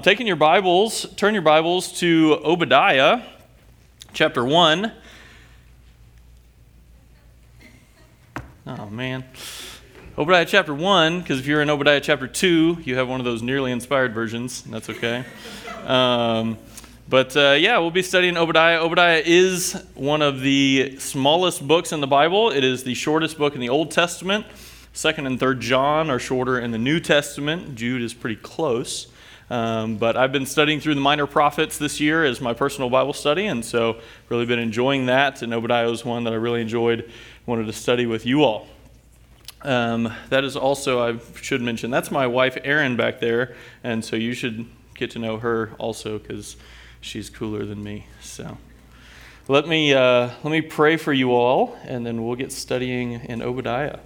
Taking your Bibles, turn your Bibles to Obadiah, chapter 1. Oh, man. Obadiah chapter 1, because if you're in Obadiah chapter 2, you have one of those nearly inspired versions. That's okay. We'll be studying Obadiah. Obadiah is one of the smallest books in the Bible. It is the shortest book in the Old Testament. 2nd and 3rd John are shorter in the New Testament. Jude is pretty close. But I've been studying through the minor prophets this year as my personal Bible study, and so really been enjoying that. And Obadiah was one that I really enjoyed, wanted to study with you all. That is also, I should mention, that's my wife Erin back there, and so you should get to know her also because she's cooler than me. So let me pray for you all, and then we'll get studying in Obadiah.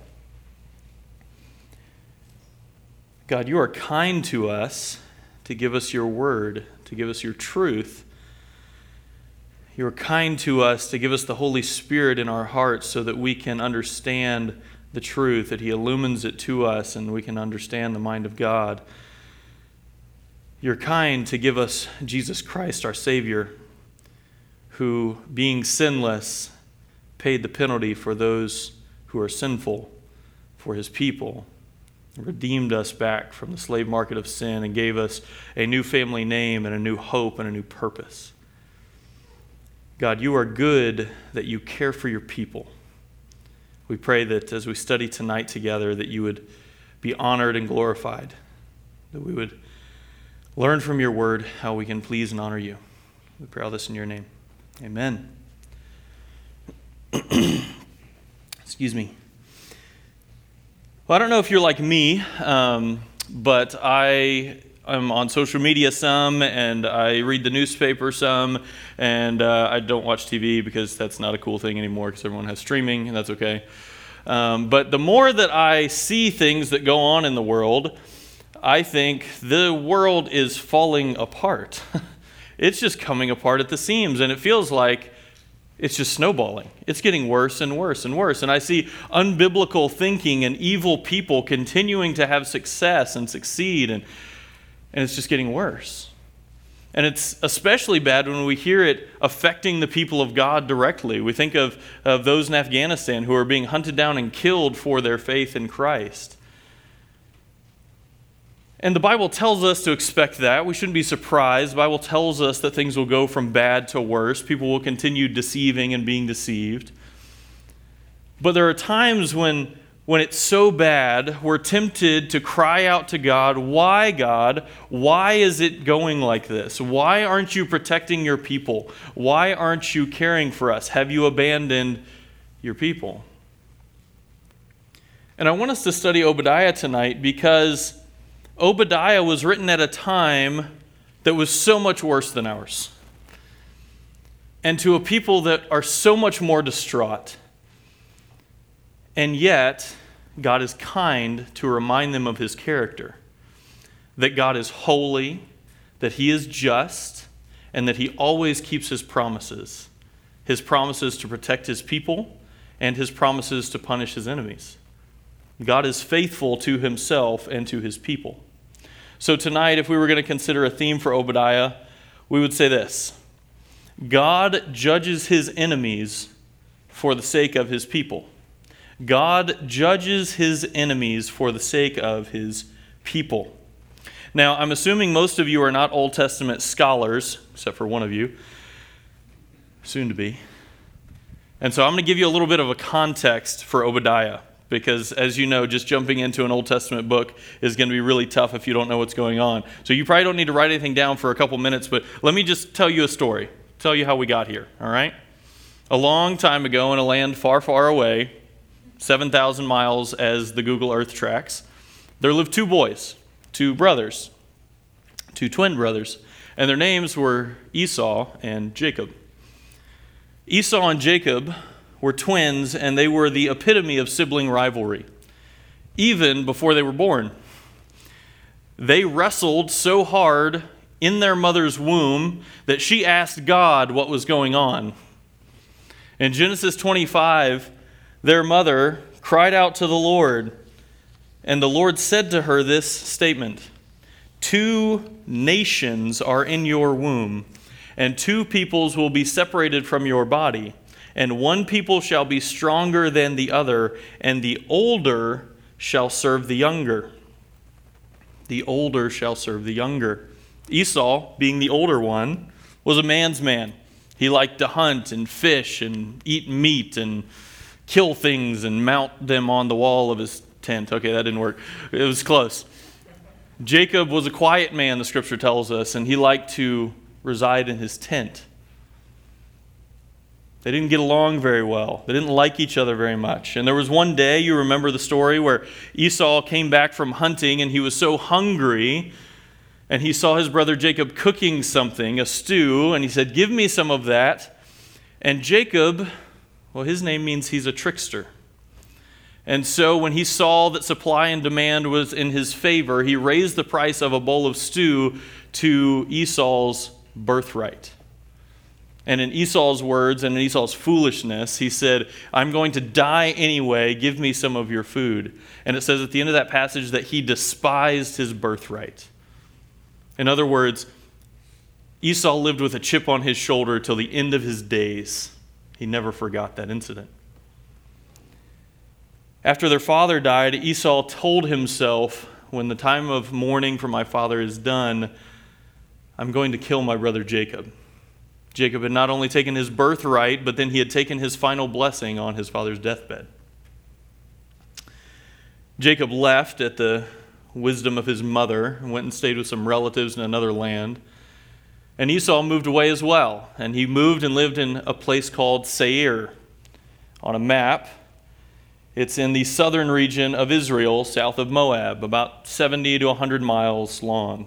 God, you are kind to us to give us your word, to give us your truth. You are kind to us to give us the Holy Spirit in our hearts so that we can understand the truth, that he illumines it to us and we can understand the mind of God. You're kind to give us Jesus Christ, our Savior, who, being sinless, paid the penalty for those who are sinful, for his people, redeemed us back from the slave market of sin and gave us a new family name and a new hope and a new purpose. God, you are good that you care for your people. We pray that as we study tonight together, that you would be honored and glorified, that we would learn from your word how we can please and honor you. We pray all this in your name. Amen. Excuse me. Well, I don't know if you're like me, but I am on social media some, and I read the newspaper some, and I don't watch TV because that's not a cool thing anymore because everyone has streaming, and that's okay. But the more that I see things that go on in the world, I think the world is falling apart. It's just coming apart at the seams, and it feels like it's just snowballing. It's getting worse and worse and worse. And I see unbiblical thinking and evil people continuing to have success and succeed, and it's just getting worse. And it's especially bad when we hear it affecting the people of God directly. We think of those in Afghanistan who are being hunted down and killed for their faith in Christ. And the Bible tells us to expect that. We shouldn't be surprised. The Bible tells us that things will go from bad to worse. People will continue deceiving and being deceived. But there are times when it's so bad, we're tempted to cry out to God, "Why, God? Why is it going like this? Why aren't you protecting your people? Why aren't you caring for us? Have you abandoned your people?" And I want us to study Obadiah tonight because Obadiah was written at a time that was so much worse than ours, and to a people that are so much more distraught. And yet, God is kind to remind them of his character, that God is holy, that he is just, and that he always keeps his promises to protect his people and his promises to punish his enemies. God is faithful to himself and to his people. So tonight, if we were going to consider a theme for Obadiah, we would say this: God judges his enemies for the sake of his people. God judges his enemies for the sake of his people. Now, I'm assuming most of you are not Old Testament scholars, except for one of you, soon to be. And so I'm going to give you a little bit of a context for Obadiah, because as you know, just jumping into an Old Testament book is going to be really tough if you don't know what's going on. So you probably don't need to write anything down for a couple minutes, but let me just tell you a story, tell you how we got here, all right? A long time ago in a land far, far away, 7,000 miles as the Google Earth tracks, there lived two boys, two brothers, two twin brothers, and their names were Esau and Jacob. Esau and Jacob were twins, and they were the epitome of sibling rivalry, even before they were born. They wrestled so hard in their mother's womb that she asked God what was going on. In Genesis 25, their mother cried out to the Lord, and the Lord said to her this statement: 2 nations are in your womb, and 2 peoples will be separated from your body, and one people shall be stronger than the other, and the older shall serve the younger. The older shall serve the younger. Esau, being the older one, was a man's man. He liked to hunt and fish and eat meat and kill things and mount them on the wall of his tent. Okay, that didn't work. It was close. Jacob was a quiet man, the scripture tells us, and he liked to reside in his tent. They didn't get along very well. They didn't like each other very much. And there was one day, you remember the story, where Esau came back from hunting and he was so hungry, and he saw his brother Jacob cooking something, a stew, and he said, "Give me some of that." And Jacob, well, his name means he's a trickster. And so when he saw that supply and demand was in his favor, he raised the price of a bowl of stew to Esau's birthright. And in Esau's words and in Esau's foolishness, he said, "I'm going to die anyway, give me some of your food." And it says at the end of that passage that he despised his birthright. In other words, Esau lived with a chip on his shoulder till the end of his days. He never forgot that incident. After their father died, Esau told himself, "When the time of mourning for my father is done, I'm going to kill my brother Jacob." Jacob had not only taken his birthright, but then he had taken his final blessing on his father's deathbed. Jacob left at the wisdom of his mother and went and stayed with some relatives in another land. And Esau moved away as well. And he moved and lived in a place called Seir. On a map, it's in the southern region of Israel, south of Moab, about 70 to 100 miles long.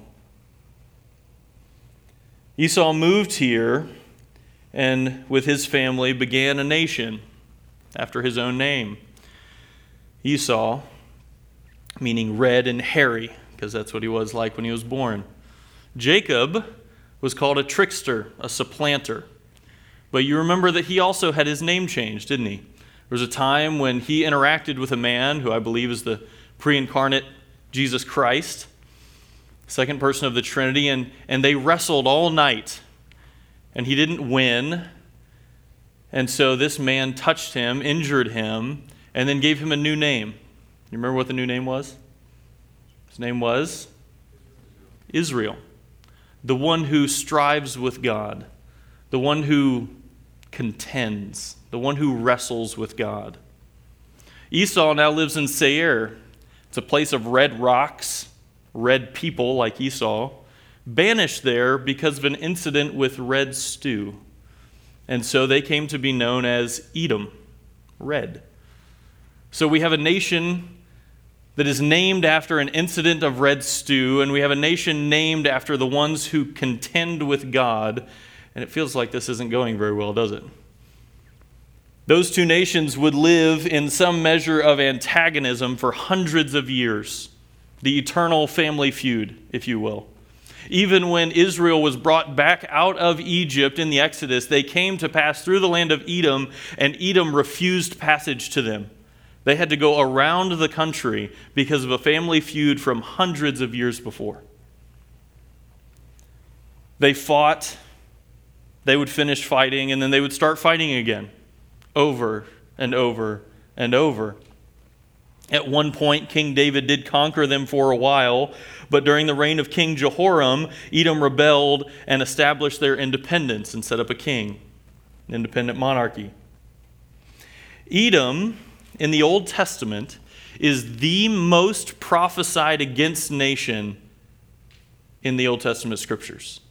Esau moved here and with his family began a nation after his own name. Esau, meaning red and hairy, because that's what he was like when he was born. Jacob was called a trickster, a supplanter. But you remember that he also had his name changed, didn't he? There was a time when he interacted with a man who I believe is the pre-incarnate Jesus Christ, second person of the Trinity, and they wrestled all night. And he didn't win. And so this man touched him, injured him, and then gave him a new name. You remember what the new name was? His name was Israel. The one who strives with God. The one who contends. The one who wrestles with God. Esau now lives in Seir. It's a place of red rocks, red people like Esau, banished there because of an incident with red stew. And so they came to be known as Edom, red. So we have a nation that is named after an incident of red stew, and we have a nation named after the ones who contend with God, and it feels like this isn't going very well, does it? Those two nations would live in some measure of antagonism for hundreds of years, the eternal family feud, if you will. Even when Israel was brought back out of Egypt in the Exodus, they came to pass through the land of Edom, and Edom refused passage to them. They had to go around the country because of a family feud from hundreds of years before. They fought, they would finish fighting, and then they would start fighting again, over and over and over. At one point, King David did conquer them for a while, but during the reign of King Jehoram, Edom rebelled and established their independence and set up a king, an independent monarchy. Edom, in the Old Testament, is the most prophesied against nation in the Old Testament scriptures.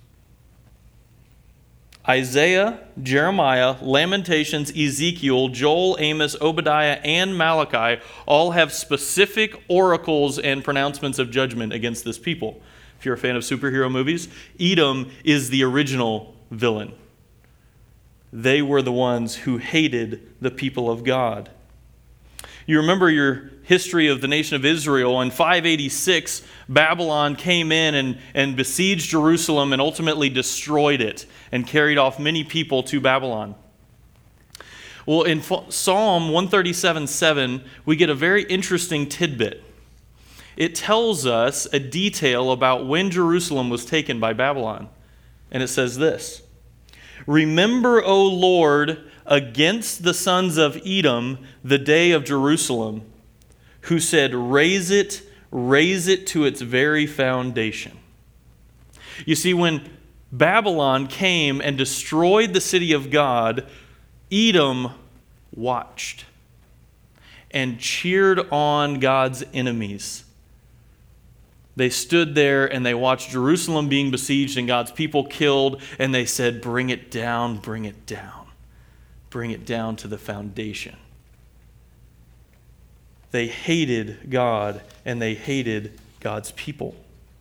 Isaiah, Jeremiah, Lamentations, Ezekiel, Joel, Amos, Obadiah, and Malachi all have specific oracles and pronouncements of judgment against this people. If you're a fan of superhero movies, Edom is the original villain. They were the ones who hated the people of God. You remember your history of the nation of Israel. In 586, Babylon came in and besieged Jerusalem and ultimately destroyed it and carried off many people to Babylon. Well, in Psalm 137:7, we get a very interesting tidbit. it tells us a detail about when Jerusalem was taken by Babylon. And it says this: "Remember, O Lord, against the sons of Edom the day of Jerusalem, who said, raise it to its very foundation." You see, when Babylon came and destroyed the city of God, Edom watched and cheered on God's enemies. They stood there and they watched Jerusalem being besieged and God's people killed, and they said, bring it down, bring it down. Bring it down to the foundation. They hated God and they hated God's people.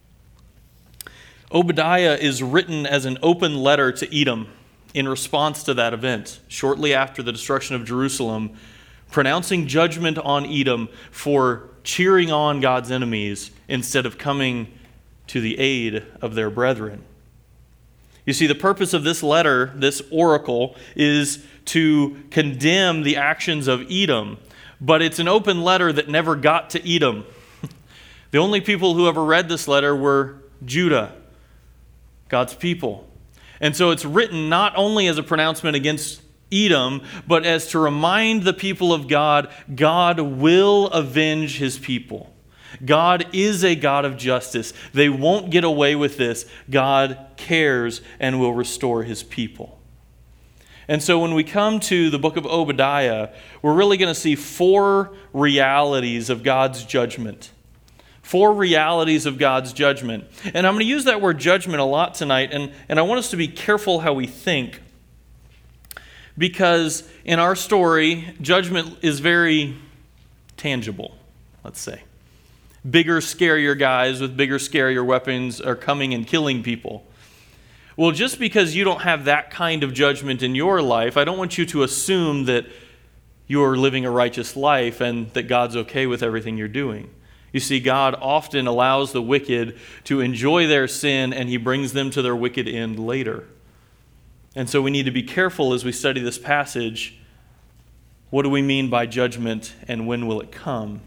Obadiah is written as an open letter to Edom in response to that event, shortly after the destruction of Jerusalem, pronouncing judgment on Edom for cheering on God's enemies instead of coming to the aid of their brethren. You see, the purpose of this letter, this oracle, is to condemn the actions of Edom, but it's an open letter that never got to Edom. The only people who ever read this letter were Judah, God's people. And so it's written not only as a pronouncement against Edom, but as to remind the people of God, God will avenge his people. God is a God of justice. They won't get away with this. God cares and will restore his people. And so when we come to the book of Obadiah, we're really going to see four realities of God's judgment. Four realities of God's judgment. And I'm going to use that word judgment a lot tonight, and I want us to be careful how we think. Because in our story, judgment is very tangible, let's say. Bigger, scarier guys with bigger, scarier weapons are coming and killing people. Well, just because you don't have that kind of judgment in your life, I don't want you to assume that you're living a righteous life and that God's okay with everything you're doing. You see, God often allows the wicked to enjoy their sin, and he brings them to their wicked end later. And so we need to be careful as we study this passage. What do we mean by judgment, and when will it come?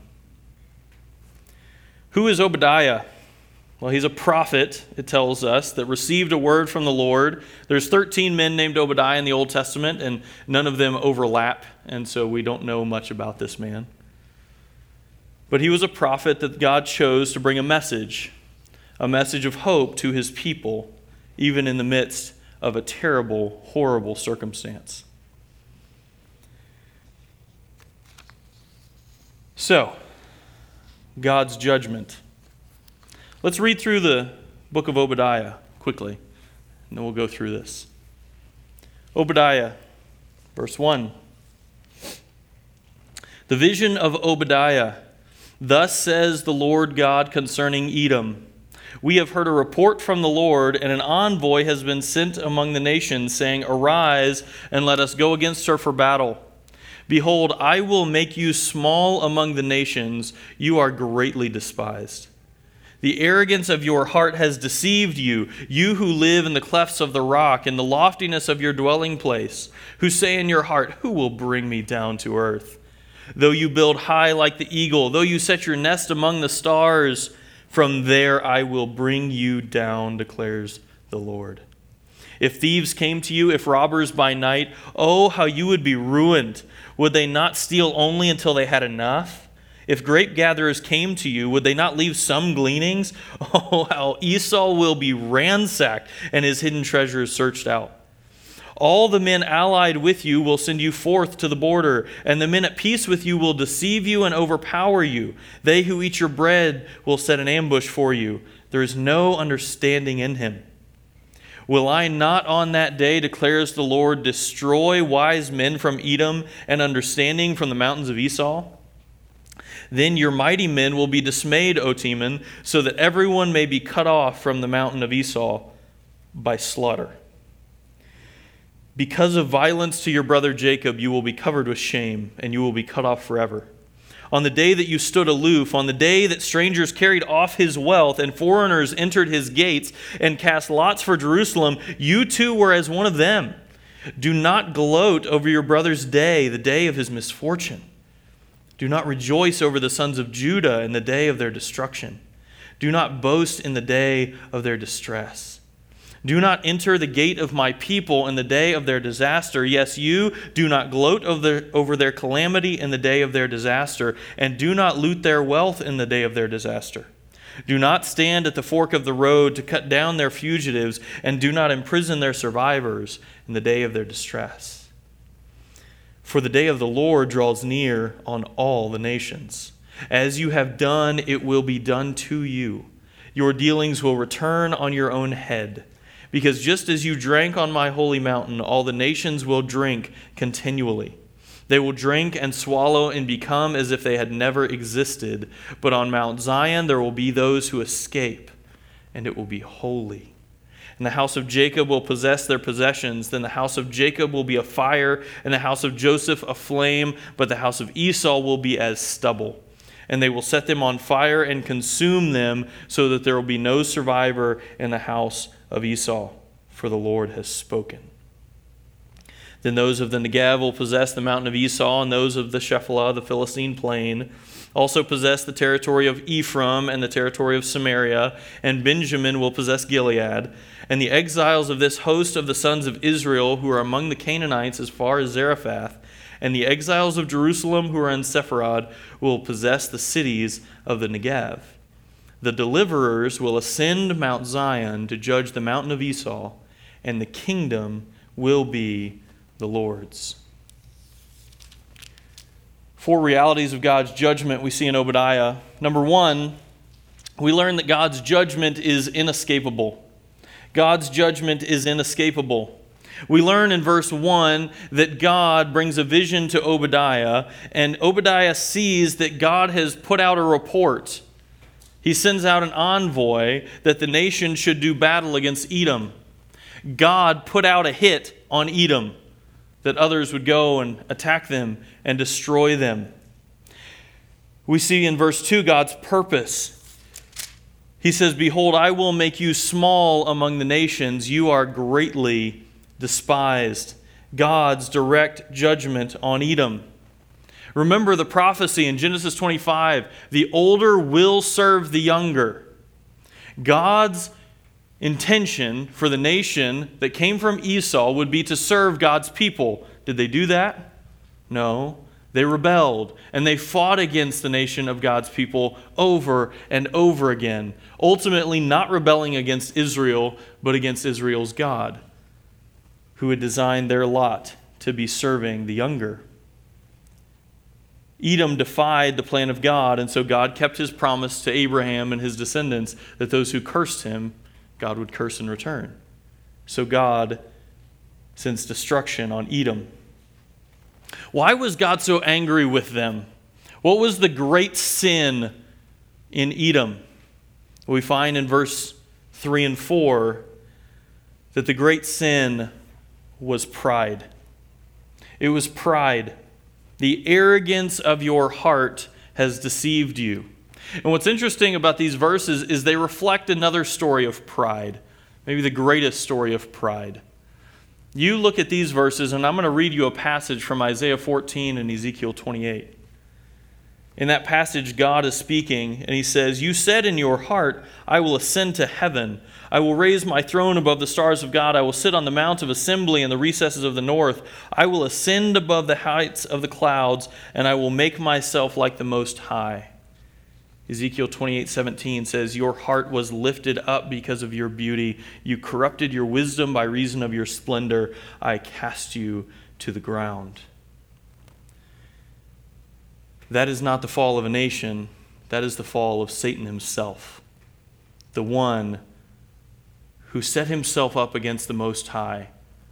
Who is Obadiah? Well, he's a prophet, it tells us, that received a word from the Lord. There's 13 men named Obadiah in the Old Testament, and none of them overlap, and so we don't know much about this man. But he was a prophet that God chose to bring a message of hope to his people, even in the midst of a terrible, horrible circumstance. So, God's judgment. Let's read through the book of Obadiah quickly, and then we'll go through this. Obadiah, verse 1. The vision of Obadiah. Thus says the Lord God concerning Edom. We have heard a report from the Lord, and an envoy has been sent among the nations, saying, arise, and let us go against her for battle. Behold, I will make you small among the nations. You are greatly despised. The arrogance of your heart has deceived you, you who live in the clefts of the rock, in the loftiness of your dwelling place, who say in your heart, who will bring me down to earth? Though you build high like the eagle, though you set your nest among the stars, from there I will bring you down, declares the Lord. If thieves came to you, if robbers by night, oh, how you would be ruined. Would they not steal only until they had enough? If grape gatherers came to you, would they not leave some gleanings? Oh, how Esau will be ransacked and his hidden treasures searched out. All the men allied with you will send you forth to the border, and the men at peace with you will deceive you and overpower you. They who eat your bread will set an ambush for you. There is no understanding in him. Will I not on that day, declares the Lord, destroy wise men from Edom and understanding from the mountains of Esau? Then your mighty men will be dismayed, O Teman, so that everyone may be cut off from the mountain of Esau by slaughter. Because of violence to your brother Jacob, you will be covered with shame, and you will be cut off forever. On the day that you stood aloof, on the day that strangers carried off his wealth and foreigners entered his gates and cast lots for Jerusalem, you too were as one of them. Do not gloat over your brother's day, the day of his misfortune. Do not rejoice over the sons of Judah in the day of their destruction. Do not boast in the day of their distress. Do not enter the gate of my people in the day of their disaster. Yes, you do not gloat over their calamity in the day of their disaster, and do not loot their wealth in the day of their disaster. Do not stand at the fork of the road to cut down their fugitives, and do not imprison their survivors in the day of their distress. For the day of the Lord draws near on all the nations. As you have done, it will be done to you. Your dealings will return on your own head. Because just as you drank on my holy mountain, all the nations will drink continually. They will drink and swallow and become as if they had never existed. But on Mount Zion there will be those who escape, and it will be holy. And the house of Jacob will possess their possessions. Then the house of Jacob will be a fire, and the house of Joseph a flame, but the house of Esau will be as stubble. And they will set them on fire and consume them, so that there will be no survivor in the house of Esau, for the Lord has spoken. Then those of the Negev will possess the mountain of Esau, and those of the Shephelah, the Philistine plain, also possess the territory of Ephraim and the territory of Samaria, and Benjamin will possess Gilead. And the exiles of this host of the sons of Israel, who are among the Canaanites as far as Zarephath, and the exiles of Jerusalem who are in Sepharad, will possess the cities of the Negev. The deliverers will ascend Mount Zion to judge the mountain of Esau, and the kingdom will be the Lord's. 4 realities of God's judgment we see in Obadiah. Number 1, we learn that God's judgment is inescapable. God's judgment is inescapable. We learn in verse 1 that God brings a vision to Obadiah, and Obadiah sees that God has put out a report. He sends out an envoy that the nation should do battle against Edom. God put out a hit on Edom, that others would go and attack them and destroy them. We see in verse 2 God's purpose. He says, "Behold, I will make you small among the nations. You are greatly despised." God's direct judgment on Edom. Remember the prophecy in Genesis 25, the older will serve the younger. God's intention for the nation that came from Esau would be to serve God's people. Did they do that? No. They rebelled, and they fought against the nation of God's people over and over again, ultimately not rebelling against Israel, but against Israel's God, who had designed their lot to be serving the younger. Edom defied the plan of God, and so God kept his promise to Abraham and his descendants that those who cursed him, God would curse in return. So God sends destruction on Edom. Why was God so angry with them? What was the great sin in Edom? We find in verse 3 and 4 that the great sin was pride. It was pride. The arrogance of your heart has deceived you. And what's interesting about these verses is they reflect another story of pride, maybe the greatest story of pride. You look at these verses, and I'm going to read you a passage from Isaiah 14 and Ezekiel 28. In that passage, God is speaking, and he says, "You said in your heart, I will ascend to heaven. I will raise my throne above the stars of God. I will sit on the mount of assembly in the recesses of the north. I will ascend above the heights of the clouds, and I will make myself like the Most High." Ezekiel 28:17 says, "Your heart was lifted up because of your beauty. You corrupted your wisdom by reason of your splendor. I cast you to the ground." That is not the fall of a nation. That is the fall of Satan himself, the one who set himself up against the Most High.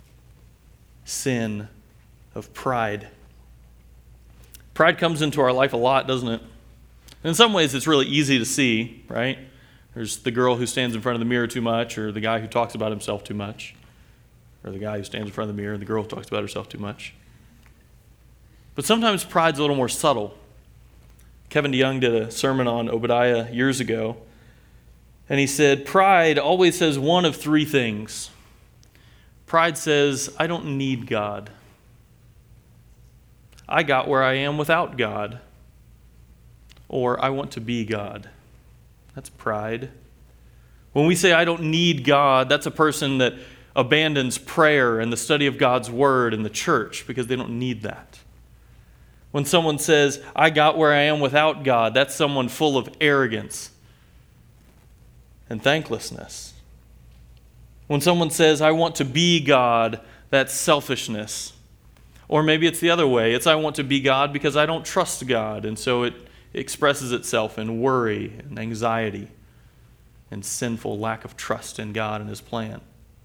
Sin of pride. Pride comes into our life a lot, doesn't it? In some ways, it's really easy to see, right? There's the girl who stands in front of the mirror too much, or the guy who talks about himself too much, or the guy who stands in front of the mirror and the girl who talks about herself too much. But sometimes pride's a little more subtle. Kevin DeYoung did a sermon on Obadiah years ago, and he said, pride always says one of 3 things. Pride says, I don't need God. I got where I am without God. or I want to be God. That's pride. When we say I don't need God, that's a person that abandons prayer and the study of God's word in the church because they don't need that. When someone says, I got where I am without God, that's someone full of arrogance and thanklessness. When someone says, I want to be God, that's selfishness. Or maybe it's the other way. It's I want to be God because I don't trust God, and so it expresses itself in worry and anxiety and sinful lack of trust in God and His plan.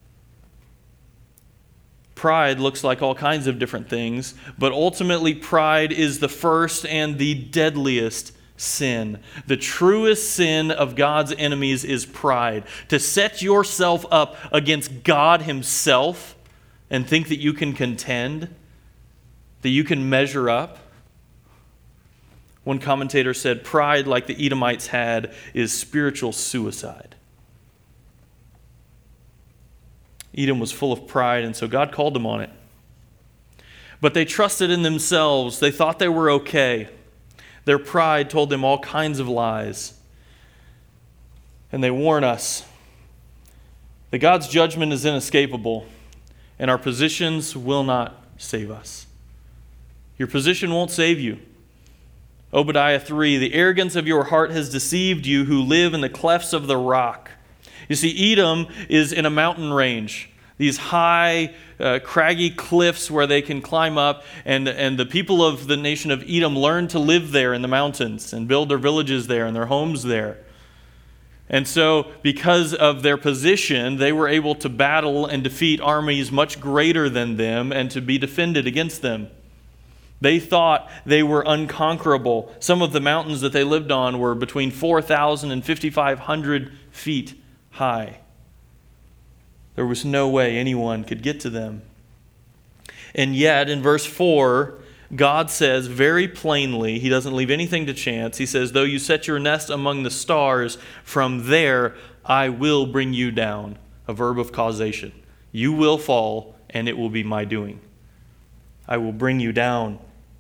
Pride looks like all kinds of different things, but ultimately pride is the first and the deadliest sin. The truest sin of God's enemies is pride. To set yourself up against God Himself and think that you can contend, that you can measure up. One commentator said, pride, like the Edomites had, is spiritual suicide. Edom was full of pride, and so God called them on it. But they trusted in themselves. They thought they were okay. Their pride told them all kinds of lies. And they warn us that God's judgment is inescapable, and our positions will not save us. Your position won't save you. Obadiah 3, the arrogance of your heart has deceived you who live in the clefts of the rock. You see, Edom is in a mountain range, these high, craggy cliffs where they can climb up, and the people of the nation of Edom learned to live there in the mountains and build their villages there and their homes there. And so, because of their position, they were able to battle and defeat armies much greater than them and to be defended against them. They thought they were unconquerable. Some of the mountains that they lived on were between 4,000 and 5,500 feet high. There was no way anyone could get to them. And yet, in verse 4, God says very plainly, He doesn't leave anything to chance. He says, though you set your nest among the stars, from there I will bring you down. A verb of causation. You will fall, and it will be my doing. I will bring you down.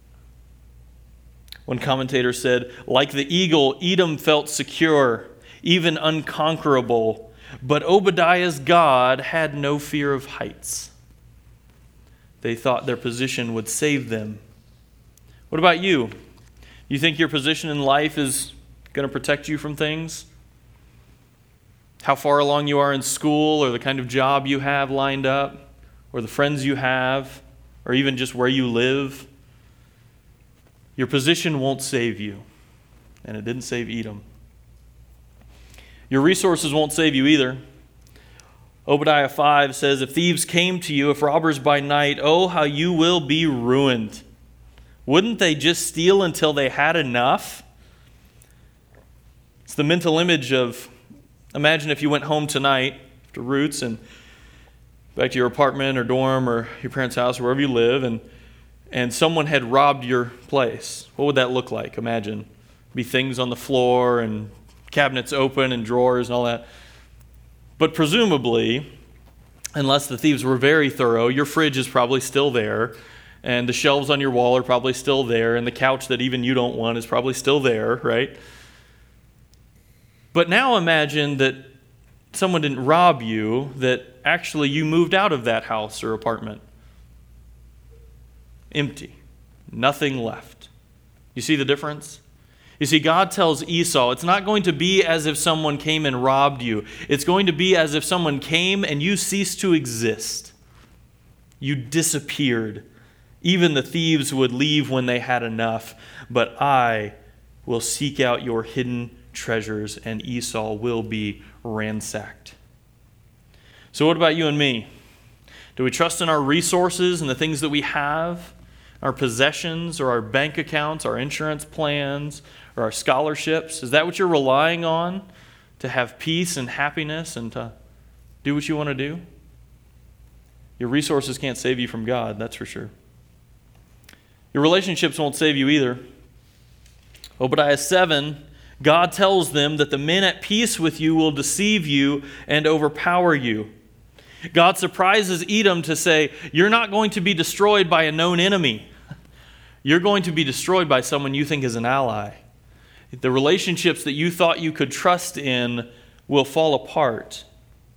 One commentator said, like the eagle, Edom felt secure, even unconquerable. But Obadiah's God had no fear of heights. They thought their position would save them. What about you? You think your position in life is going to protect you from things? How far along you are in school, or the kind of job you have lined up, or the friends you have, or even just where you live? Your position won't save you, and it didn't save Edom. Your resources won't save you either. Obadiah 5 says, if thieves came to you, if robbers by night, oh, how you will be ruined. Wouldn't they just steal until they had enough? It's the mental image of, imagine if you went home tonight to Roots and back to your apartment or dorm or your parents' house or wherever you live, and someone had robbed your place. What would that look like? Imagine. Be things on the floor and cabinets open and drawers and all that. But presumably, unless the thieves were very thorough, your fridge is probably still there, and the shelves on your wall are probably still there, and the couch that even you don't want is probably still there, right? But now imagine that someone didn't rob you, that actually you moved out of that house or apartment. Empty. Nothing left. You see the difference? You see, God tells Esau, it's not going to be as if someone came and robbed you. It's going to be as if someone came and you ceased to exist. You disappeared. Even the thieves would leave when they had enough. But I will seek out your hidden treasures, and Esau will be ransacked. So what about you and me? Do we trust in our resources and the things that we have? Our possessions or our bank accounts, our insurance plans, or our scholarships? Is that what you're relying on to have peace and happiness and to do what you want to do? Your resources can't save you from God, that's for sure. Your relationships won't save you either. Obadiah 7, God tells them that the men at peace with you will deceive you and overpower you. God surprises Edom to say, you're not going to be destroyed by a known enemy. You're going to be destroyed by someone you think is an ally. The relationships that you thought you could trust in will fall apart.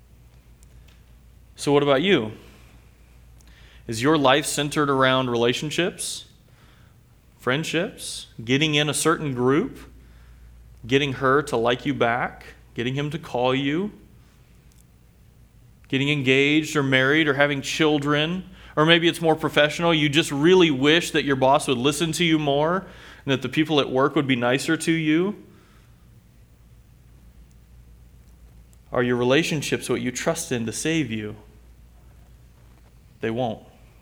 So what about you? Is your life centered around relationships, friendships, getting in a certain group, getting her to like you back, getting him to call you, getting engaged or married or having children? Or maybe it's more professional. You just really wish that your boss would listen to you more and that the people at work would be nicer to you. Are your relationships what you trust in to save you? They won't.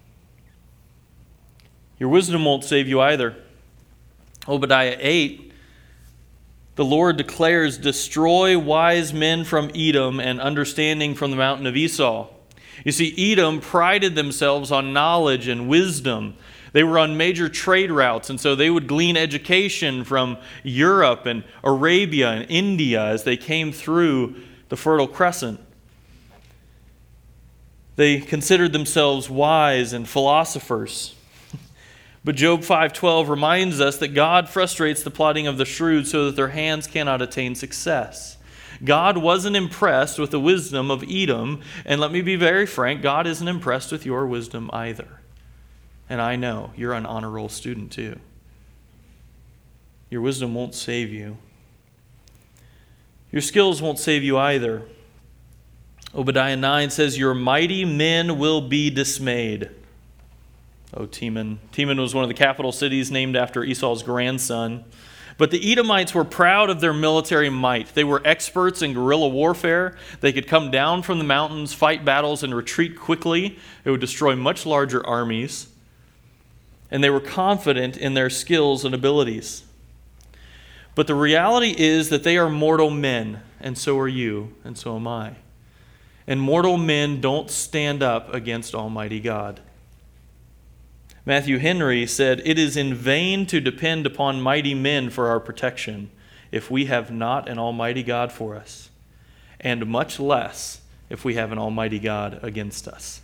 Your wisdom won't save you either. Obadiah 8, the Lord declares, "Destroy wise men from Edom and understanding from the mountain of Esau." You see, Edom prided themselves on knowledge and wisdom. They were on major trade routes, and so they would glean education from Europe and Arabia and India as they came through the Fertile Crescent. They considered themselves wise and philosophers. But Job 5:12 reminds us that God frustrates the plotting of the shrewd so that their hands cannot attain success. God wasn't impressed with the wisdom of Edom, and let me be very frank, God isn't impressed with your wisdom either. And I know you're an honor roll student too. Your wisdom won't save you. Your skills won't save you either. Obadiah 9 says, "Your mighty men will be dismayed." Oh, Teman. Teman was one of the capital cities named after Esau's grandson. But the Edomites were proud of their military might. They were experts in guerrilla warfare. They could come down from the mountains, fight battles, and retreat quickly. It would destroy much larger armies. And they were confident in their skills and abilities. But the reality is that they are mortal men, and so are you, and so am I. And mortal men don't stand up against Almighty God. Matthew Henry said, "It is in vain to depend upon mighty men for our protection if we have not an Almighty God for us, and much less if we have an Almighty God against us."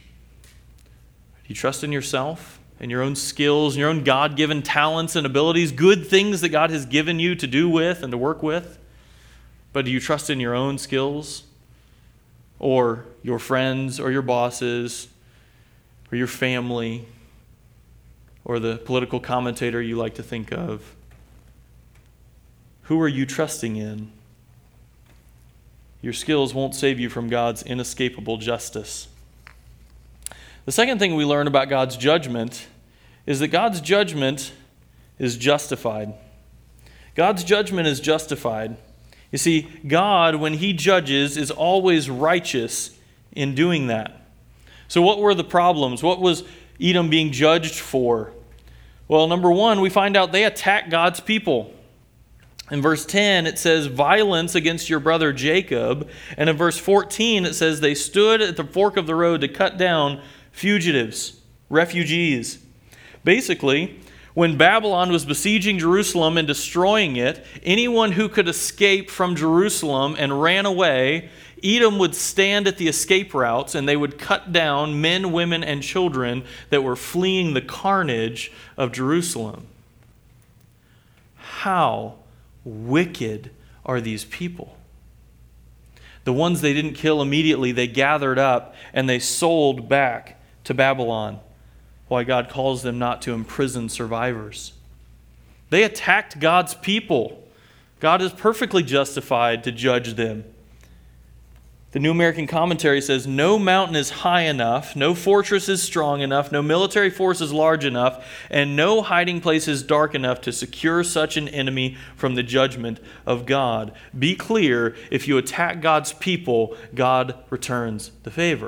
Do you trust in yourself and your own skills, and your own God-given talents and abilities, good things that God has given you to do with and to work with? But do you trust in your own skills, or your friends, or your bosses, or your family, or the political commentator you like to think of? Who are you trusting in? Your skills won't save you from God's inescapable justice. The second thing we learn about God's judgment is that God's judgment is justified. God's judgment is justified. You see, God, when He judges, is always righteous in doing that. So what were the problems? What was Edom being judged for? Well, number one, we find out they attack God's people. In verse 10, it says, "Violence against your brother Jacob." And in verse 14, it says, "They stood at the fork of the road to cut down fugitives," refugees. Basically, when Babylon was besieging Jerusalem and destroying it, anyone who could escape from Jerusalem and ran away, Edom would stand at the escape routes and they would cut down men, women, and children that were fleeing the carnage of Jerusalem. How wicked are these people? The ones they didn't kill immediately, they gathered up and they sold back to Babylon. Why God calls them not to imprison survivors. They attacked God's people. God is perfectly justified to judge them. The New American Commentary says, "No mountain is high enough, no fortress is strong enough, no military force is large enough, and no hiding place is dark enough to secure such an enemy from the judgment of God." Be clear, if you attack God's people, God returns the favor.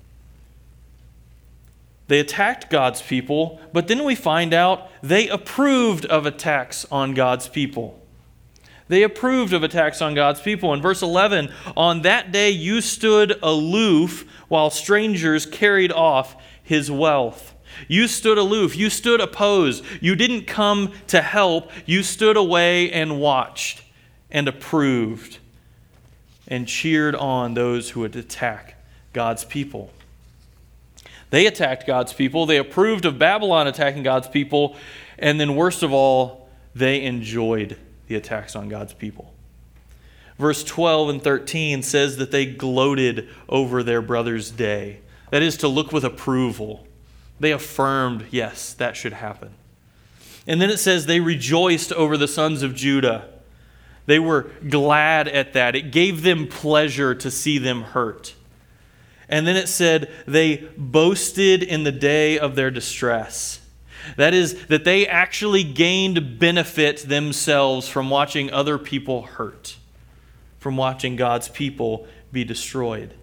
They attacked God's people, but then we find out they approved of attacks on God's people. They approved of attacks on God's people. In verse 11, "On that day you stood aloof while strangers carried off his wealth." You stood aloof. You stood opposed. You didn't come to help. You stood away and watched and approved and cheered on those who would attack God's people. They attacked God's people. They approved of Babylon attacking God's people. And then worst of all, they enjoyed the attacks on God's people. Verse 12 and 13 says that they gloated over their brother's day. That is, to look with approval. They affirmed, yes, that should happen. And then it says they rejoiced over the sons of Judah. They were glad at that. It gave them pleasure to see them hurt. And then it said they boasted in the day of their distress. That is, that they actually gained benefit themselves from watching other people hurt, from watching God's people be destroyed.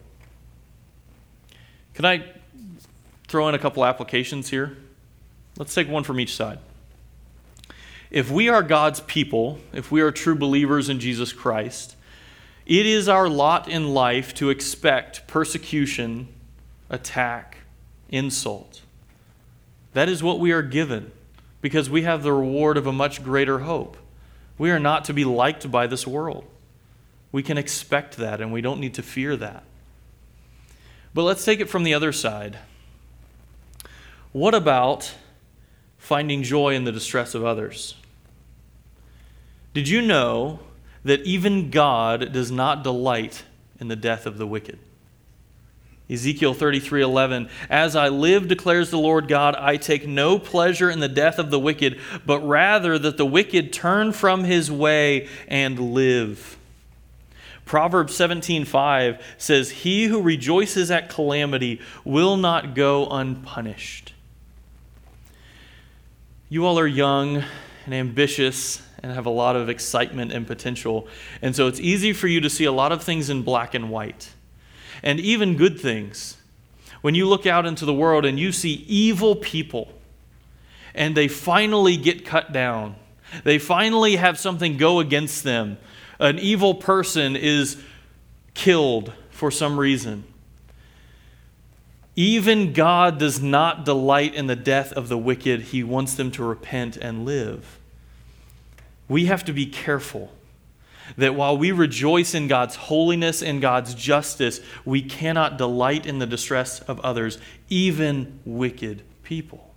Can I throw in a couple applications here? Let's take one from each side. If we are God's people, if we are true believers in Jesus Christ, it is our lot in life to expect persecution, attack, insult. That is what we are given because we have the reward of a much greater hope. We are not to be liked by this world. We can expect that and we don't need to fear that. But let's take it from the other side. What about finding joy in the distress of others? Did you know that even God does not delight in the death of the wicked? Ezekiel 33:11, "As I live, declares the Lord God, I take no pleasure in the death of the wicked, but rather that the wicked turn from his way and live." Proverbs 17:5 says, "He who rejoices at calamity will not go unpunished." You all are young and ambitious and have a lot of excitement and potential. And so it's easy for you to see a lot of things in black and white, and even good things. When you look out into the world and you see evil people, and they finally get cut down, they finally have something go against them. An evil person is killed for some reason. Even God does not delight in the death of the wicked. He wants them to repent and live. We have to be careful that while we rejoice in God's holiness and God's justice, we cannot delight in the distress of others, even wicked people.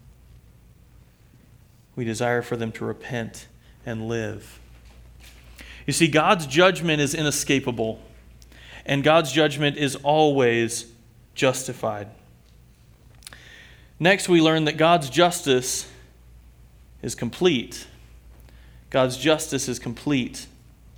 We desire for them to repent and live. You see, God's judgment is inescapable, and God's judgment is always justified. Next, we learn that God's justice is complete. God's justice is complete.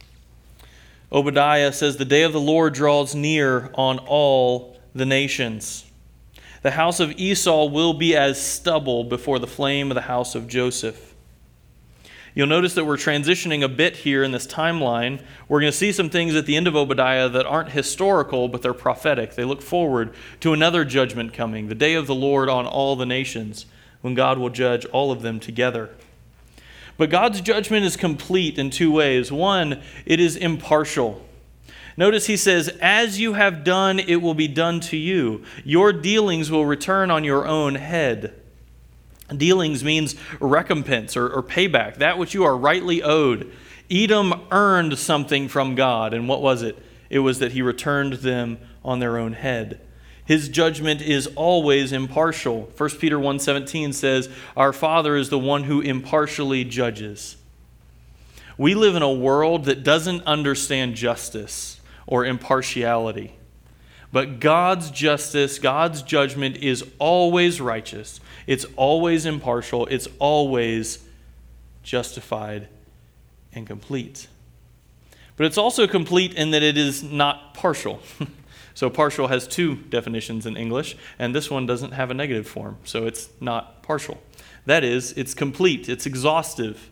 Obadiah says, "The day of the Lord draws near on all the nations. The house of Esau will be as stubble before the flame of the house of Joseph." You'll notice that we're transitioning a bit here in this timeline. We're going to see some things at the end of Obadiah that aren't historical, but they're prophetic. They look forward to another judgment coming, the day of the Lord on all the nations, when God will judge all of them together. But God's judgment is complete in two ways. One, it is impartial. Notice he says, "As you have done, it will be done to you. Your dealings will return on your own head." Dealings means recompense or payback, that which you are rightly owed. Edom earned something from God, and what was it? It was that he returned them on their own head. His judgment is always impartial. 1 Peter 1:17 says, "Our Father is the one who impartially judges." We live in a world that doesn't understand justice or impartiality. But God's justice, God's judgment is always righteous. It's always impartial. It's always justified and complete. But it's also complete in that it is not partial. So partial has two definitions in English, and this one doesn't have a negative form, so it's not partial. That is, it's complete, it's exhaustive.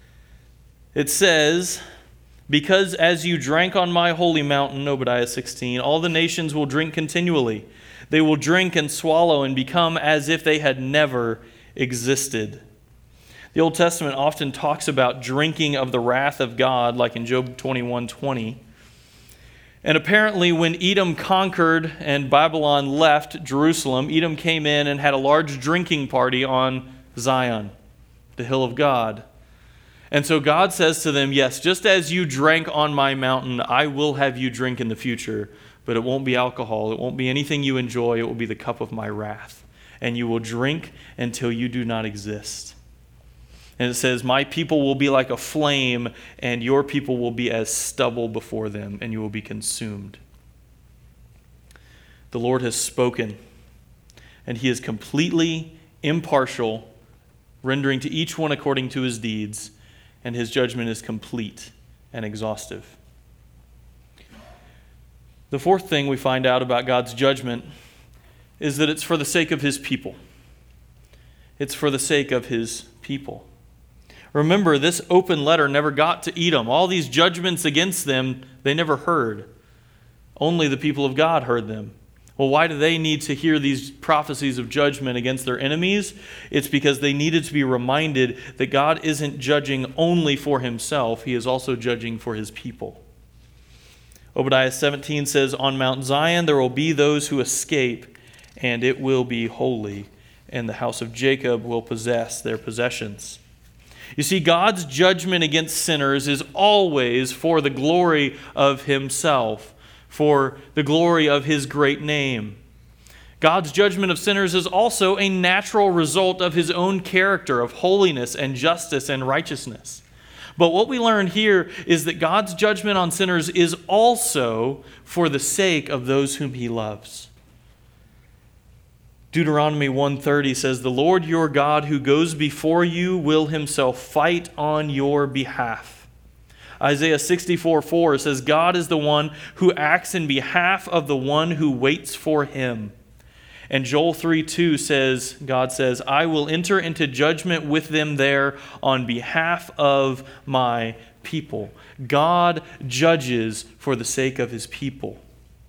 It says, "Because as you drank on my holy mountain," Obadiah 16, "all the nations will drink continually. They will drink and swallow and become as if they had never existed." The Old Testament often talks about drinking of the wrath of God, like in Job 21:20. And apparently when Edom conquered and Babylon left Jerusalem, Edom came in and had a large drinking party on Zion, the hill of God. And so God says to them, "Yes, just as you drank on my mountain, I will have you drink in the future, but it won't be alcohol. It won't be anything you enjoy. It will be the cup of my wrath. And you will drink until you do not exist." And it says, my people will be like a flame, and your people will be as stubble before them, and you will be consumed. The Lord has spoken, and he is completely impartial, rendering to each one according to his deeds, and his judgment is complete and exhaustive. The fourth thing we find out about God's judgment is that it's for the sake of his people. It's for the sake of his people. Remember, this open letter never got to Edom. All these judgments against them, they never heard. Only the people of God heard them. Well, why do they need to hear these prophecies of judgment against their enemies? It's because they needed to be reminded that God isn't judging only for himself. He is also judging for his people. Obadiah 17 says, on Mount Zion there will be those who escape, and it will be holy, and the house of Jacob will possess their possessions. You see, God's judgment against sinners is always for the glory of himself, for the glory of his great name. God's judgment of sinners is also a natural result of his own character of holiness and justice and righteousness. But what we learn here is that God's judgment on sinners is also for the sake of those whom he loves. Deuteronomy 1:30 says, the Lord your God who goes before you will himself fight on your behalf. Isaiah 64:4 says, God is the one who acts in behalf of the one who waits for him. And Joel 3:2 says, God says, I will enter into judgment with them there on behalf of my people. God judges for the sake of his people.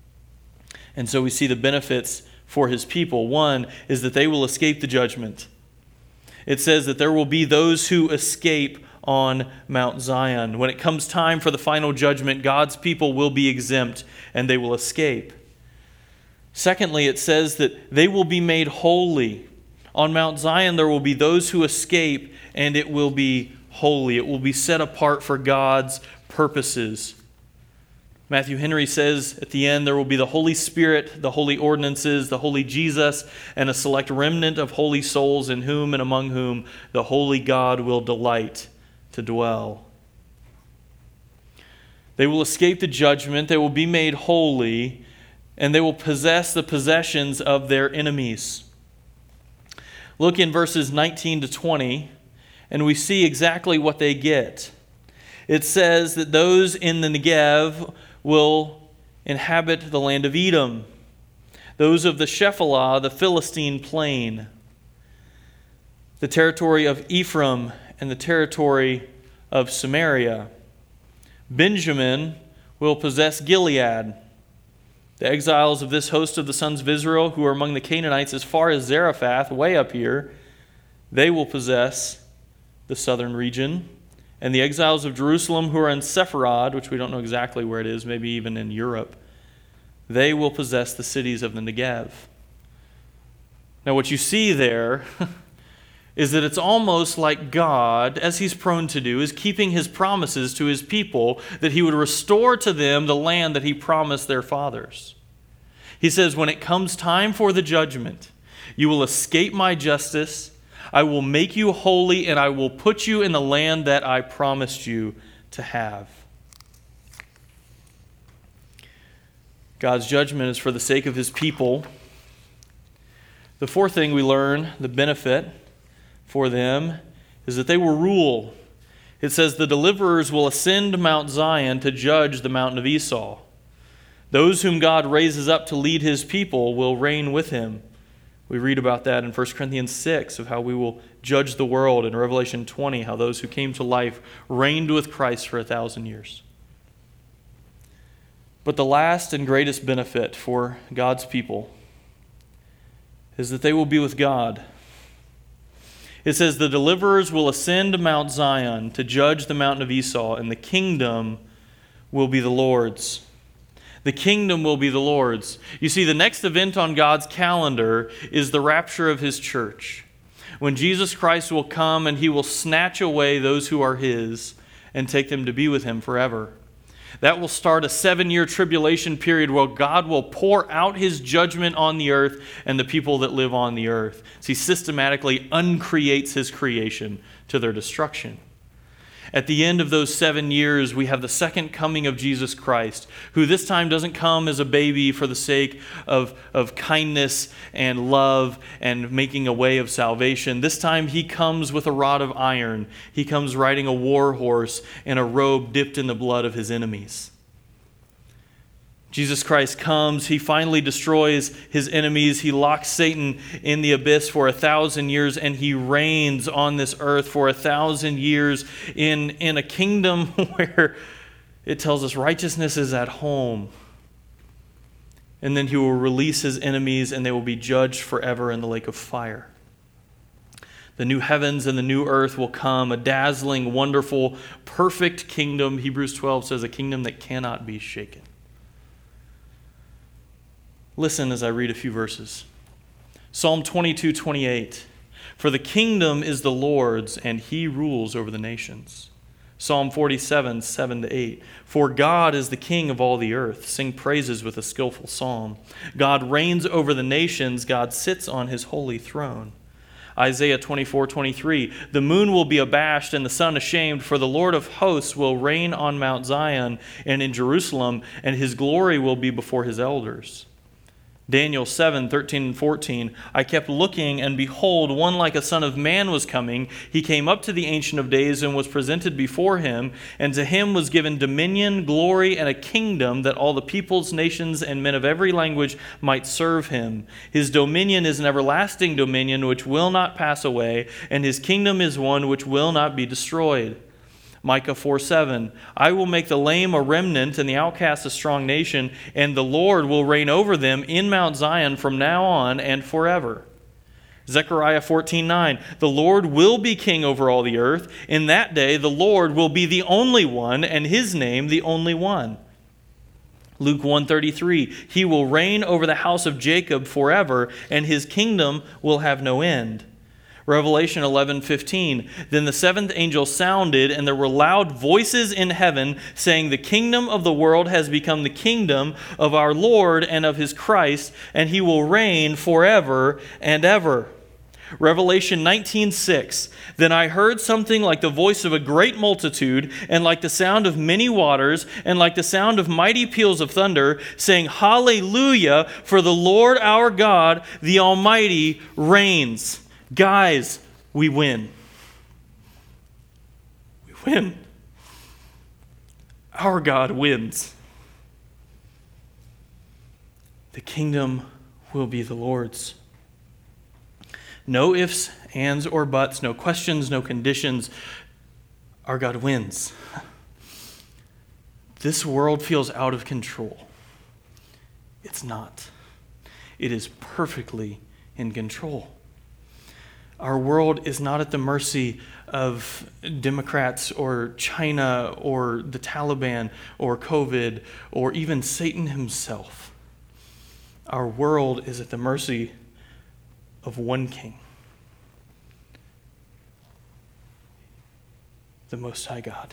And so we see the benefits for his people. One is that they will escape the judgment. It says that there will be those who escape on Mount Zion. When it comes time for the final judgment, God's people will be exempt and they will escape. Secondly, it says that they will be made holy. On Mount Zion, there will be those who escape, and it will be holy. It will be set apart for God's purposes. Matthew Henry says at the end, there will be the Holy Spirit, the holy ordinances, the holy Jesus, and a select remnant of holy souls in whom and among whom the holy God will delight to dwell. They will escape the judgment. They will be made holy, and they will possess the possessions of their enemies. Look in verses 19 to 20, and we see exactly what they get. It says that those in the Negev will inhabit the land of Edom, those of the Shephelah, the Philistine plain, the territory of Ephraim, and the territory of Samaria. Benjamin will possess Gilead. The exiles of this host of the sons of Israel, who are among the Canaanites as far as Zarephath, way up here, they will possess the southern region. And the exiles of Jerusalem, who are in Sepharad, which we don't know exactly where it is, maybe even in Europe, they will possess the cities of the Negev. Now what you see there is that it's almost like God, as he's prone to do, is keeping his promises to his people that he would restore to them the land that he promised their fathers. He says, when it comes time for the judgment, you will escape my justice, I will make you holy, and I will put you in the land that I promised you to have. God's judgment is for the sake of his people. The fourth thing we learn, the benefit for them, is that they will rule. It says the deliverers will ascend Mount Zion to judge the mountain of Esau. Those whom God raises up to lead his people will reign with him. We read about that in 1 Corinthians 6, of how we will judge the world, in Revelation 20, how those who came to life reigned with Christ for 1,000 years. But the last and greatest benefit for God's people is that they will be with God. It says the deliverers will ascend Mount Zion to judge the mountain of Esau, and the kingdom will be the Lord's. The kingdom will be the Lord's. You see, the next event on God's calendar is the rapture of his church, when Jesus Christ will come and he will snatch away those who are his and take them to be with him forever. That will start a 7-year tribulation period where God will pour out his judgment on the earth and the people that live on the earth. So he systematically uncreates his creation to their destruction. At the end of those 7 years, we have the second coming of Jesus Christ, who this time doesn't come as a baby for the sake of kindness and love and making a way of salvation. This time he comes with a rod of iron. He comes riding a war horse in a robe dipped in the blood of his enemies. Jesus Christ comes, he finally destroys his enemies, he locks Satan in the abyss for 1,000 years, and he reigns on this earth for 1,000 years in a kingdom where it tells us righteousness is at home. And then he will release his enemies, and they will be judged forever in the lake of fire. The new heavens and the new earth will come, a dazzling, wonderful, perfect kingdom. Hebrews 12 says a kingdom that cannot be shaken. Listen as I read a few verses. Psalm 22:28. For the kingdom is the Lord's, and he rules over the nations. Psalm 47, 7-8. For God is the king of all the earth. Sing praises with a skillful psalm. God reigns over the nations. God sits on his holy throne. Isaiah 24:23. The moon will be abashed and the sun ashamed, for the Lord of hosts will reign on Mount Zion and in Jerusalem, and his glory will be before his elders. Daniel 7:13 and 14. I kept looking, and behold, one like a son of man was coming. He came up to the Ancient of Days and was presented before him, and to him was given dominion, glory, and a kingdom, that all the peoples, nations, and men of every language might serve him. His dominion is an everlasting dominion which will not pass away, and his kingdom is one which will not be destroyed. Micah 4:7. I will make the lame a remnant and the outcast a strong nation, and the Lord will reign over them in Mount Zion from now on and forever. Zechariah 14:9. The Lord will be king over all the earth. In that day the Lord will be the only one, and his name the only one. Luke 1:33. He will reign over the house of Jacob forever, and his kingdom will have no end. Revelation 11:15. Then the seventh angel sounded, and there were loud voices in heaven saying, the kingdom of the world has become the kingdom of our Lord and of his Christ, and he will reign forever and ever. Revelation 19:6. Then I heard something like the voice of a great multitude, and like the sound of many waters, and like the sound of mighty peals of thunder, saying, Hallelujah, for the Lord our God, the Almighty, reigns. Guys, we win. We win. Our God wins. The kingdom will be the Lord's. No ifs, ands, or buts, no questions, no conditions. Our God wins. This world feels out of control. It's not. It is perfectly in control. Our world is not at the mercy of Democrats or China or the Taliban or COVID or even Satan himself. Our world is at the mercy of one king, the Most High God.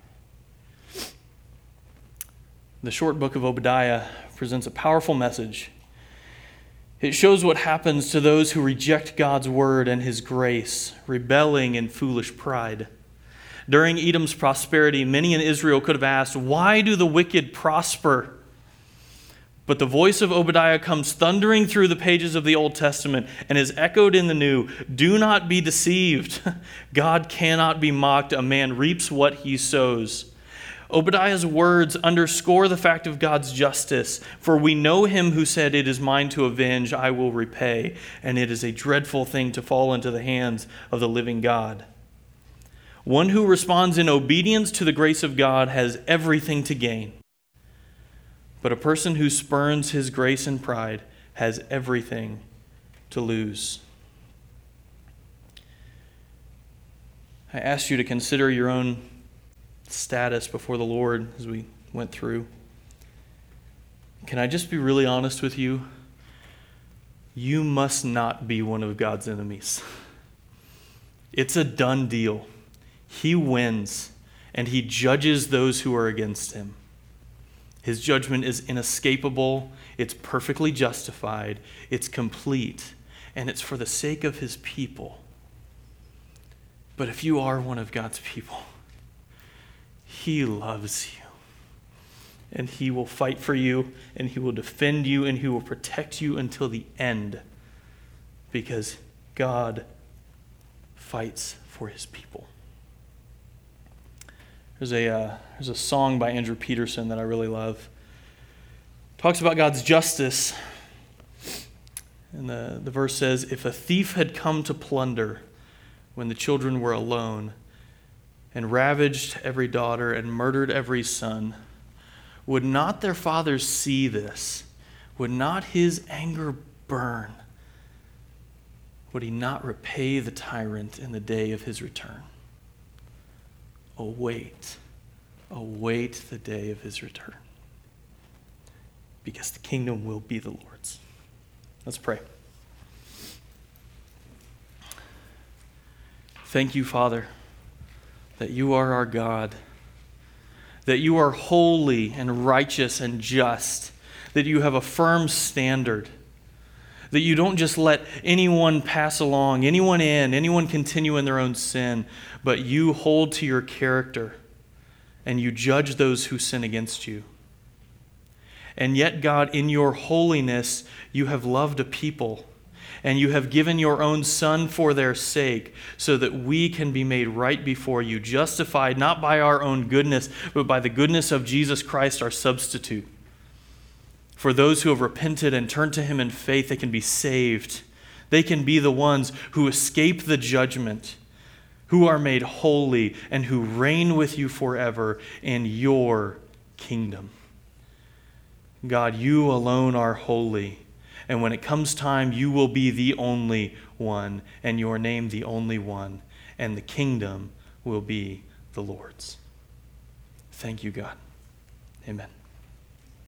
The short book of Obadiah presents a powerful message. It shows what happens to those who reject God's word and his grace, rebelling in foolish pride. During Edom's prosperity, many in Israel could have asked, why do the wicked prosper? But the voice of Obadiah comes thundering through the pages of the Old Testament and is echoed in the New. Do not be deceived. God cannot be mocked. A man reaps what he sows. Obadiah's words underscore the fact of God's justice. For we know him who said, it is mine to avenge, I will repay. And it is a dreadful thing to fall into the hands of the living God. One who responds in obedience to the grace of God has everything to gain. But a person who spurns his grace and pride has everything to lose. I ask you to consider your own status before the Lord as we went through. Can I just be really honest with you? You must not be one of God's enemies. It's a done deal. He wins, and he judges those who are against him. His judgment is inescapable, it's perfectly justified, it's complete, and it's for the sake of his people. But if you are one of God's people, he loves you. And he will fight for you, and he will defend you, and he will protect you until the end. Because God fights for his people. There's a song by Andrew Peterson that I really love. It talks about God's justice. And the verse says, if a thief had come to plunder when the children were alone, and ravaged every daughter and murdered every son, would not their fathers see this? Would not his anger burn? Would he not repay the tyrant in the day of his return? Await the day of his return, because the kingdom will be the Lord's. Let's pray. Thank you, Father, that you are our God, that you are holy and righteous and just, that you have a firm standard, that you don't just let anyone pass along, anyone continue in their own sin, but you hold to your character and you judge those who sin against you. And yet, God, in your holiness, you have loved a people, and you have given your own Son for their sake, so that we can be made right before you, justified not by our own goodness, but by the goodness of Jesus Christ, our substitute. For those who have repented and turned to him in faith, they can be saved. They can be the ones who escape the judgment, who are made holy, and who reign with you forever in your kingdom. God, you alone are holy. And when it comes time, you will be the only one, and your name the only one, and the kingdom will be the Lord's. Thank you, God. Amen.